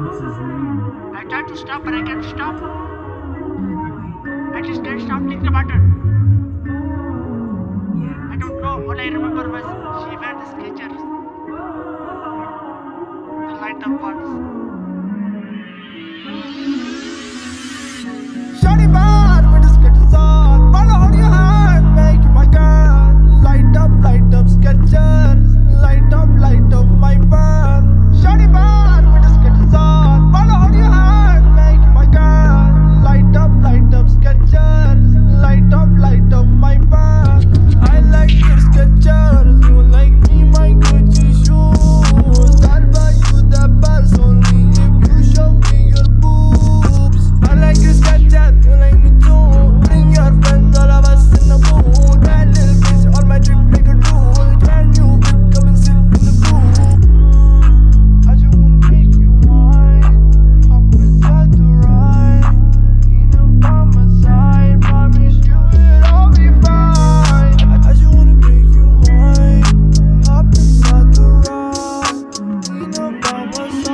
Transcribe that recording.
I tried to stop, but I can't stop. I just can't stop thinking about her. I don't know. All I remember was she wear the Skechers, the light up ones. Shawty bad with the Skechers on. Follow on your hand, make you my girl. Light up Skechers. Light up my van. Shawty bad with the Skechers on. Follow on your hand, make you my girl. Light up Skechers. Light up my van. I like your Skechers. You like me, my Gucci shoes. I'll buy you the best only if you show me your boobs. I like your Skechers. You like me too. Bring your friends, all of us in the mood. That little bitch on my trip, make a rule. Brand new whip, come and sit in the booth. I just wanna make you mine. Hop inside the ride. Need him by my side. Promise you it'll be fine. I just wanna make you mine. Hop inside the ride. Need him by my side.